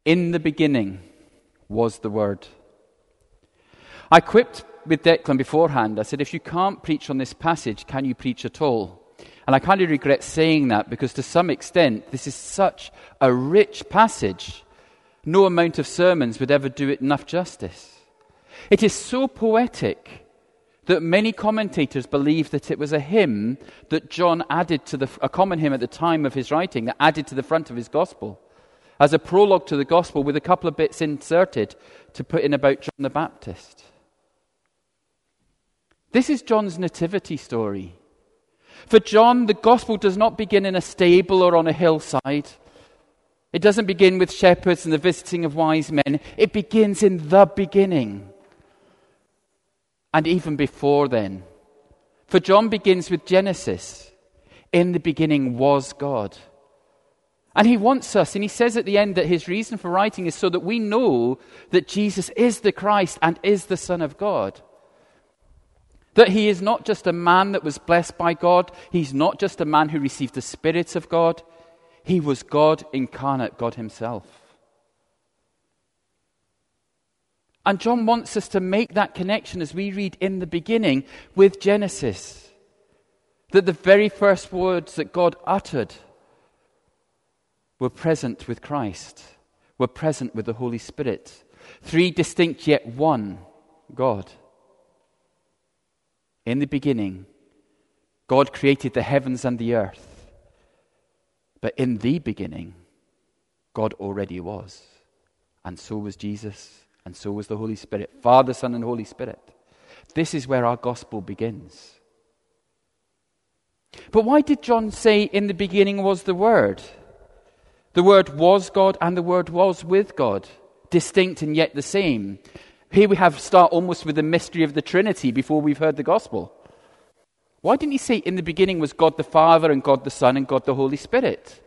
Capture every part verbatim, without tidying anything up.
In the beginning was the Word. I quipped with Declan beforehand. I said, if you can't preach on this passage, can you preach at all? And I kind of regret saying that because to some extent, this is such a rich passage. No amount of sermons would ever do it enough justice. It is so poetic that many commentators believe that it was a hymn that John added to the, a common hymn at the time of his writing, that added to the front of his gospel, as a prologue to the gospel with a couple of bits inserted to put in about John the Baptist. This is John's nativity story. For John, the gospel does not begin in a stable or on a hillside. It doesn't begin with shepherds and the visiting of wise men. It begins in the beginning. And even before then. For John begins with Genesis. In the beginning was God. And he wants us, and he says at the end that his reason for writing is so that we know that Jesus is the Christ and is the Son of God. That he is not just a man that was blessed by God. He's not just a man who received the Spirit of God. He was God incarnate, God himself. And John wants us to make that connection as we read in the beginning with Genesis. That the very first words that God uttered were present with Christ, were present with the Holy Spirit. Three distinct yet one God. In the beginning, God created the heavens and the earth. But in the beginning, God already was. And so was Jesus, and so was the Holy Spirit. Father, Son, and Holy Spirit. This is where our gospel begins. But why did John say, in the beginning was the Word? The Word was God and the Word was with God, distinct and yet the same. Here we have start almost with the mystery of the Trinity before we've heard the gospel. Why didn't he say in the beginning was God the Father and God the Son and God the Holy Spirit?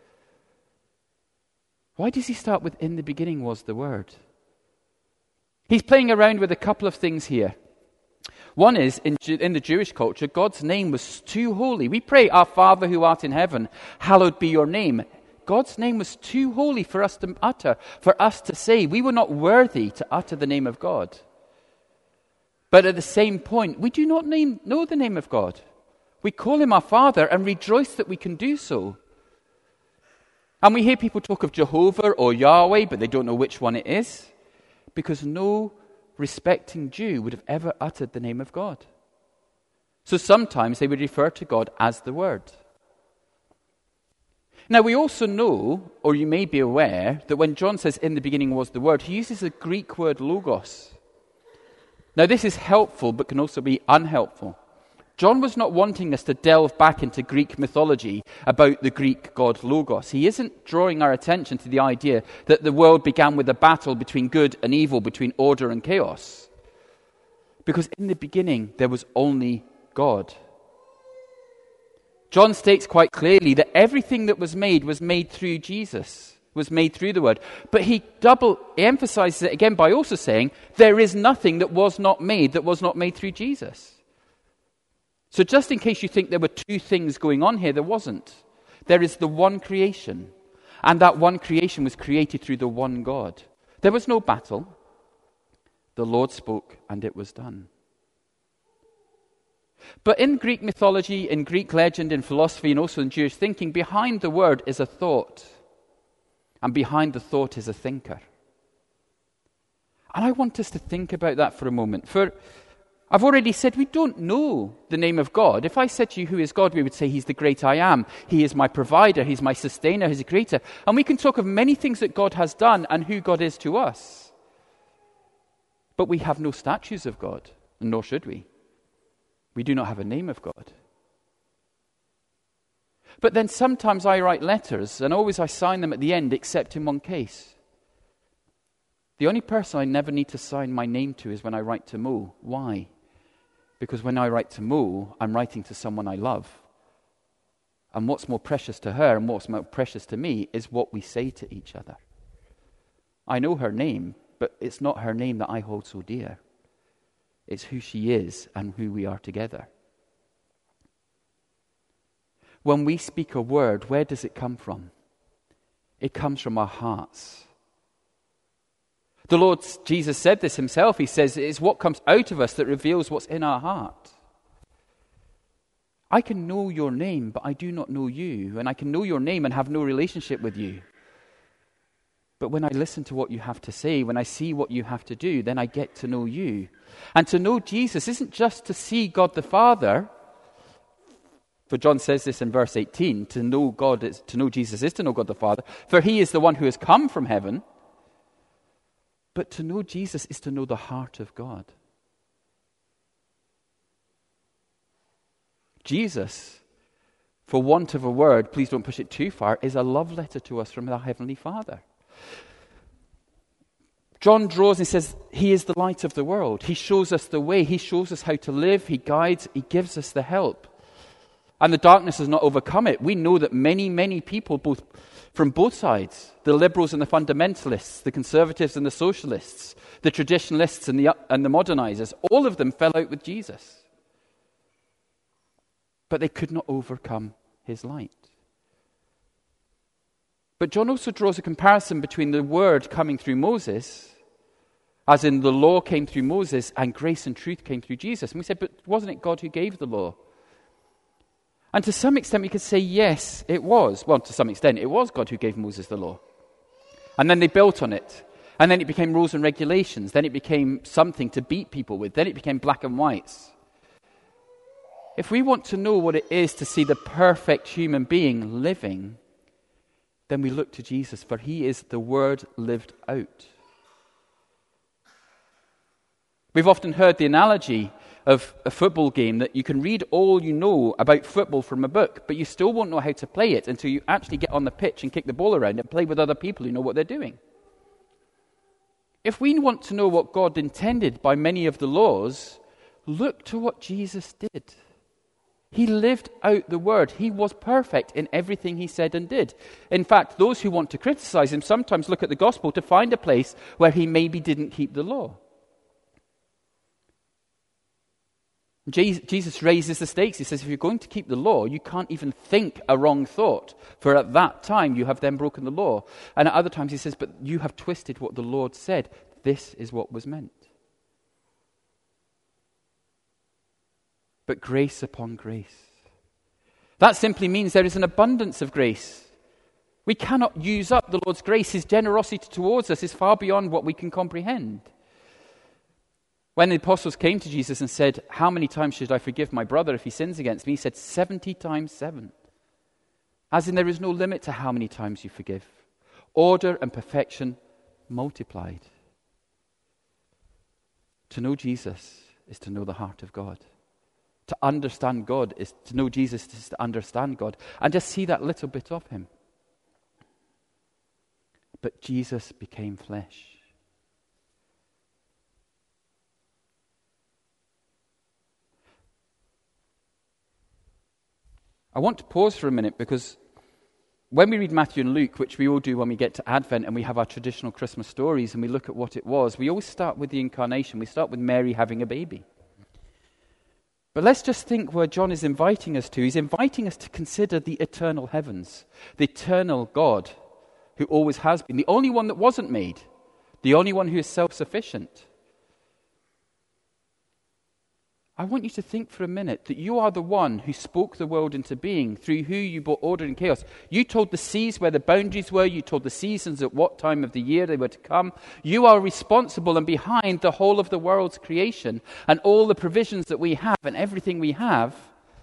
Why does he start with in the beginning was the Word? He's playing around with a couple of things here. One is, in, in the Jewish culture, God's name was too holy. We pray, our Father who art in heaven, hallowed be your name. God's name was too holy for us to utter, for us to say. We were not worthy to utter the name of God. But at the same point, we do not name, know the name of God. We call him our Father and rejoice that we can do so. And we hear people talk of Jehovah or Yahweh, but they don't know which one it is, because no respecting Jew would have ever uttered the name of God. So sometimes they would refer to God as the Word. Now, we also know, or you may be aware, that when John says, in the beginning was the Word, he uses a Greek word, logos. Now, this is helpful, but can also be unhelpful. John was not wanting us to delve back into Greek mythology about the Greek god Logos. He isn't drawing our attention to the idea that the world began with a battle between good and evil, between order and chaos. Because in the beginning, there was only God. John states quite clearly that everything that was made was made through Jesus, was made through the Word. But he double he emphasizes it again by also saying, there is nothing that was not made that was not made through Jesus. So just in case you think there were two things going on here, there wasn't. There is the one creation. And that one creation was created through the one God. There was no battle. The Lord spoke and it was done. But in Greek mythology, in Greek legend, in philosophy, and also in Jewish thinking, behind the word is a thought. And behind the thought is a thinker. And I want us to think about that for a moment. For I've already said we don't know the name of God. If I said to you, who is God? We would say he's the great I am. He is my provider. He's my sustainer. He's a creator. And we can talk of many things that God has done and who God is to us. But we have no statues of God, and nor should we. We do not have a name of God. But then sometimes I write letters, and always I sign them at the end, except in one case. The only person I never need to sign my name to is when I write to Mo. Why? Because when I write to Mo, I'm writing to someone I love. And what's more precious to her and what's more precious to me is what we say to each other. I know her name, but it's not her name that I hold so dear. It's who she is and who we are together. When we speak a word, where does it come from? It comes from our hearts. The Lord Jesus said this himself. He says, it is what comes out of us that reveals what's in our heart. I can know your name, but I do not know you. And I can know your name and have no relationship with you. But when I listen to what you have to say, when I see what you have to do, then I get to know you. And to know Jesus isn't just to see God the Father. For John says this in verse eighteen, to know God is, to know Jesus is to know God the Father, for he is the one who has come from heaven. But to know Jesus is to know the heart of God. Jesus, for want of a word, please don't push it too far, is a love letter to us from our Heavenly Father. John draws and says, he is the light of the world. He shows us the way. He shows us how to live. He guides. He gives us the help. And the darkness has not overcome it. We know that many, many people, both from both sides, the liberals and the fundamentalists, the conservatives and the socialists, the traditionalists and the, and the modernizers, all of them fell out with Jesus. But they could not overcome his light. But John also draws a comparison between the word coming through Moses, as in the law came through Moses, and grace and truth came through Jesus. And we said, but wasn't it God who gave the law? And to some extent we could say, yes, it was. Well, to some extent, it was God who gave Moses the law. And then they built on it. And then it became rules and regulations. Then it became something to beat people with. Then it became black and whites. If we want to know what it is to see the perfect human being living, then we look to Jesus, for he is the word lived out. We've often heard the analogy of a football game that you can read all you know about football from a book, but you still won't know how to play it until you actually get on the pitch and kick the ball around and play with other people who know what they're doing. If we want to know what God intended by many of the laws, look to what Jesus did. He lived out the word. He was perfect in everything he said and did. In fact, those who want to criticize him sometimes look at the gospel to find a place where he maybe didn't keep the law. Jesus raises the stakes. He says, if you're going to keep the law, you can't even think a wrong thought, for at that time you have then broken the law. And at other times he says, but you have twisted what the Lord said. This is what was meant. But grace upon grace. That simply means there is an abundance of grace. We cannot use up the Lord's grace. His generosity towards us is far beyond what we can comprehend. When the apostles came to Jesus and said, how many times should I forgive my brother if he sins against me? He said, seventy times seven. As in, there is no limit to how many times you forgive. Order and perfection multiplied. To know Jesus is to know the heart of God. To understand God is to know Jesus is to understand God. And just see that little bit of him. But Jesus became flesh. I want to pause for a minute because when we read Matthew and Luke, which we all do when we get to Advent and we have our traditional Christmas stories and we look at what it was, we always start with the incarnation. We start with Mary having a baby. But let's just think where John is inviting us to. He's inviting us to consider the eternal heavens, the eternal God who always has been, the only one that wasn't made, the only one who is self-sufficient. I want you to think for a minute that you are the one who spoke the world into being, through who you brought order and chaos. You told the seas where the boundaries were. You told the seasons at what time of the year they were to come. You are responsible and behind the whole of the world's creation and all the provisions that we have and everything we have.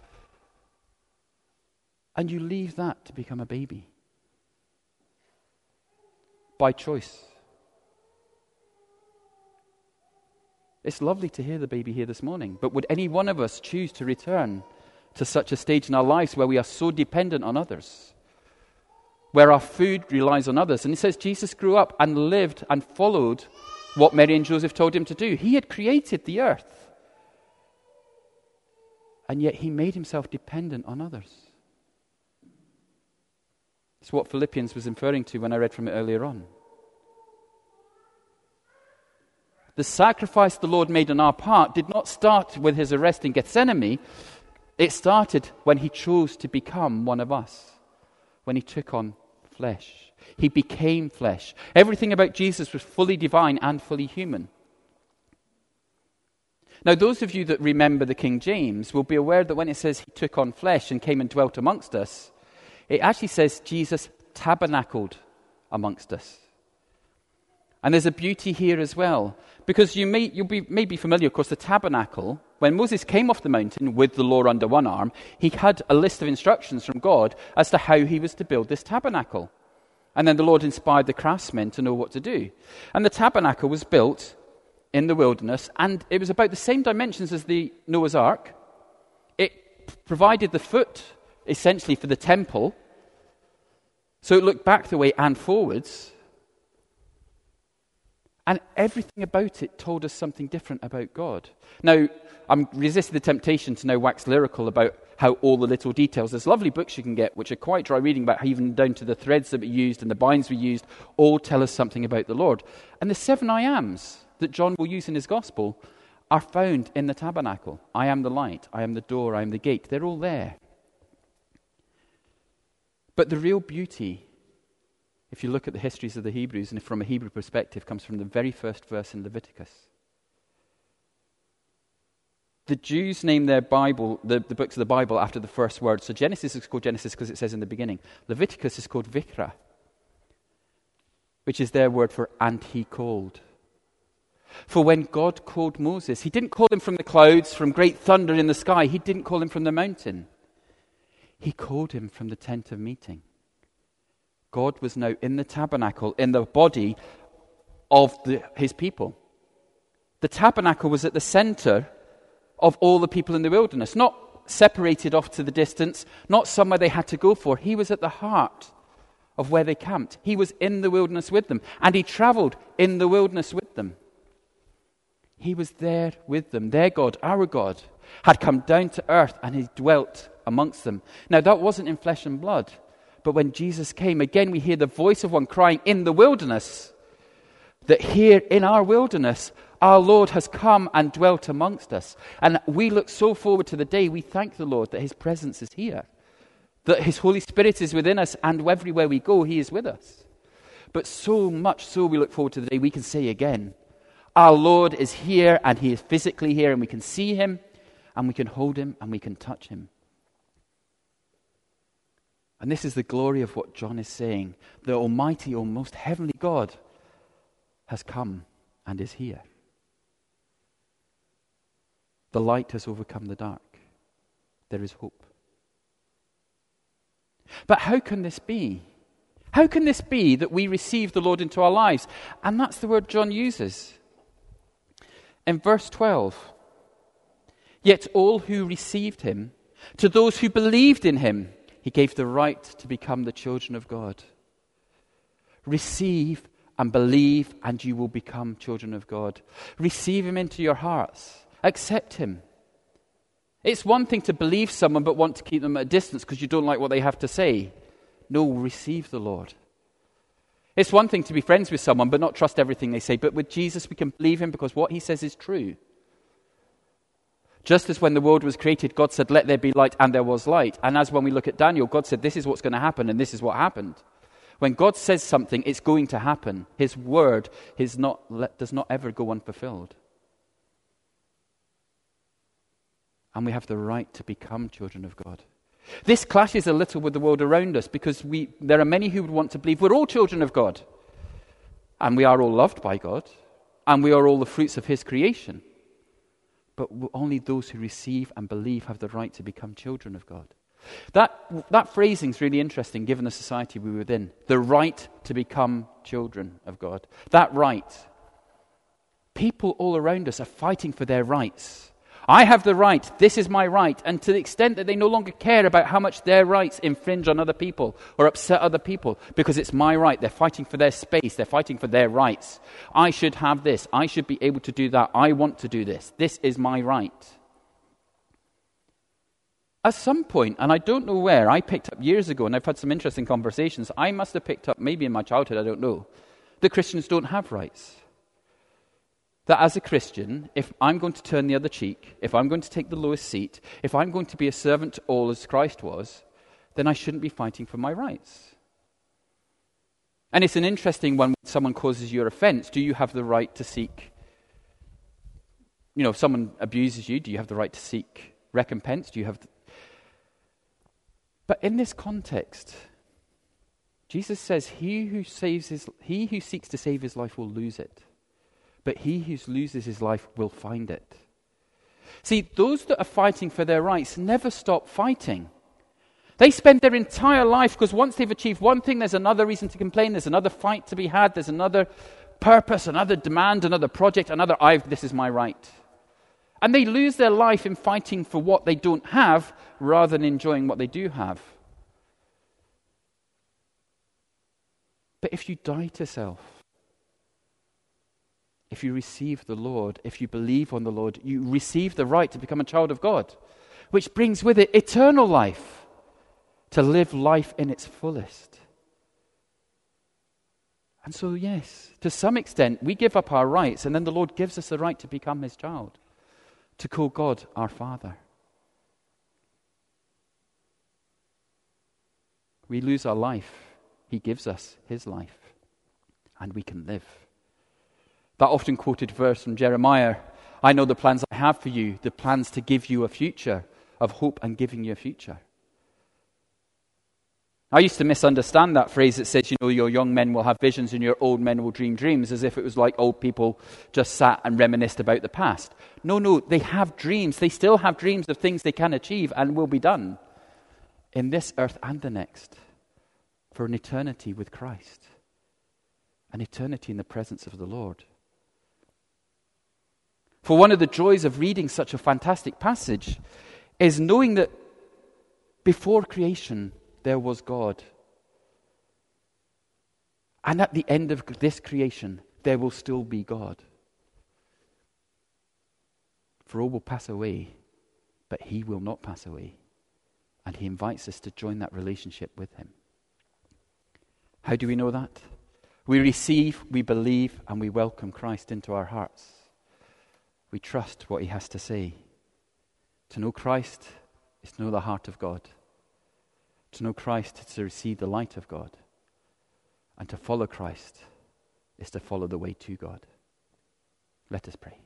And you leave that to become a baby. By choice. It's lovely to hear the baby here this morning, but would any one of us choose to return to such a stage in our lives where we are so dependent on others, where our food relies on others? And it says Jesus grew up and lived and followed what Mary and Joseph told him to do. He had created the earth, and yet he made himself dependent on others. It's what Philippians was referring to when I read from it earlier on. The sacrifice the Lord made on our part did not start with his arrest in Gethsemane. It started when he chose to become one of us, when he took on flesh. He became flesh. Everything about Jesus was fully divine and fully human. Now, those of you that remember the King James will be aware that when it says he took on flesh and came and dwelt amongst us, it actually says Jesus tabernacled amongst us. And there's a beauty here as well, because you may, you'll be, may be familiar, of course, the tabernacle. When Moses came off the mountain with the law under one arm, he had a list of instructions from God as to how he was to build this tabernacle. And then the Lord inspired the craftsmen to know what to do. And the tabernacle was built in the wilderness, and it was about the same dimensions as the Noah's Ark. It p- provided the foot, essentially, for the temple. So it looked back the way and forwards. And everything about it told us something different about God. Now, I'm resisting the temptation to now wax lyrical about how all the little details. There's lovely books you can get which are quite dry reading about how even down to the threads that we used and the binds we used all tell us something about the Lord. And the seven I ams that John will use in his gospel are found in the tabernacle. I am the light, I am the door, I am the gate. They're all there. But the real beauty, if you look at the histories of the Hebrews, and from a Hebrew perspective, comes from the very first verse in Leviticus. The Jews name their Bible, the, the books of the Bible, after the first word. So Genesis is called Genesis because it says in the beginning. Leviticus is called Vikra, which is their word for and he called. For when God called Moses, he didn't call him from the clouds, from great thunder in the sky. He didn't call him from the mountain. He called him from the tent of meeting. God was now in the tabernacle, in the body of the, his people. The tabernacle was at the center of all the people in the wilderness, not separated off to the distance, not somewhere they had to go for. He was at the heart of where they camped. He was in the wilderness with them, and he traveled in the wilderness with them. He was there with them. Their God, our God, had come down to earth and he dwelt amongst them. Now, that wasn't in flesh and blood. But when Jesus came, again we hear the voice of one crying in the wilderness, that here in our wilderness, our Lord has come and dwelt amongst us. And we look so forward to the day we thank the Lord that his presence is here, that his Holy Spirit is within us, and everywhere we go, he is with us. But so much so we look forward to the day we can say again, our Lord is here, and he is physically here, and we can see him, and we can hold him, and we can touch him. And this is the glory of what John is saying. The almighty, almost heavenly God has come and is here. The light has overcome the dark. There is hope. But how can this be? How can this be that we receive the Lord into our lives? And that's the word John uses. In verse twelve, yet all who received him, to those who believed in him, he gave the right to become the children of God. Receive and believe, and you will become children of God. Receive him into your hearts. Accept him. It's one thing to believe someone but want to keep them at a distance because you don't like what they have to say. No, receive the Lord. It's one thing to be friends with someone but not trust everything they say. But with Jesus, we can believe him because what he says is true. Just as when the world was created, God said, let there be light, and there was light. And as when we look at Daniel, God said, this is what's going to happen, and this is what happened. When God says something, it's going to happen. His word is not, does not ever go unfulfilled. And we have the right to become children of God. This clashes a little with the world around us because we there are many who would want to believe we're all children of God. And we are all loved by God. And we are all the fruits of his creation. But only those who receive and believe have the right to become children of God. That that phrasing is really interesting given the society we were in. The right to become children of God. That right. People all around us are fighting for their rights. I have the right, this is my right. And to the extent that they no longer care about how much their rights infringe on other people or upset other people, because it's my right. They're fighting for their space. They're fighting for their rights. I should have this. I should be able to do that. I want to do this. This is my right. At some point, and I don't know where, I picked up years ago, and I've had some interesting conversations, I must have picked up, maybe in my childhood, I don't know, that Christians don't have rights. That as a Christian, if I'm going to turn the other cheek, if I'm going to take the lowest seat, if I'm going to be a servant to all as Christ was, then I shouldn't be fighting for my rights. And it's an interesting one when someone causes you an offense. Do you have the right to seek, you know, if someone abuses you, do you have the right to seek recompense? Do you have... The... But in this context, Jesus says, he who saves his, he who seeks to save his life will lose it. But he who loses his life will find it. See, those that are fighting for their rights never stop fighting. They spend their entire life, because once they've achieved one thing, there's another reason to complain, there's another fight to be had, there's another purpose, another demand, another project, another, I've, this is my right. And they lose their life in fighting for what they don't have, rather than enjoying what they do have. But if you die to self, if you receive the Lord, if you believe on the Lord, you receive the right to become a child of God, which brings with it eternal life. To live life in its fullest. And so, yes, to some extent, we give up our rights, and then the Lord gives us the right to become his child, to call God our Father. We lose our life. He gives us his life, and we can live. That often quoted verse from Jeremiah, I know the plans I have for you, the plans to give you a future, of hope and giving you a future. I used to misunderstand that phrase that says, you know, your young men will have visions and your old men will dream dreams, as if it was like old people just sat and reminisced about the past. No, no, they have dreams. They still have dreams of things they can achieve and will be done in this earth and the next for an eternity with Christ, an eternity in the presence of the Lord. For one of the joys of reading such a fantastic passage is knowing that before creation, there was God. And at the end of this creation, there will still be God. For all will pass away, but he will not pass away. And he invites us to join that relationship with him. How do we know that? We receive, we believe, and we welcome Christ into our hearts. We trust what he has to say. To know Christ is to know the heart of God. To know Christ is to receive the light of God. And to follow Christ is to follow the way to God. Let us pray.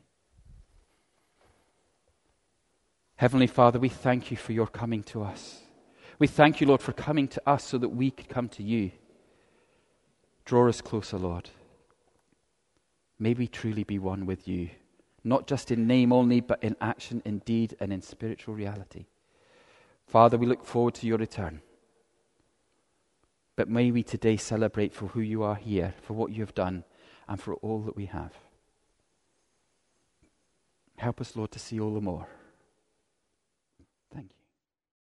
Heavenly Father, we thank you for your coming to us. We thank you, Lord, for coming to us so that we could come to you. Draw us closer, Lord. May we truly be one with you, not just in name only, but in action, in deed, and in spiritual reality. Father, we look forward to your return. But may we today celebrate for who you are here, for what you have done, and for all that we have. Help us, Lord, to see all the more. Thank you.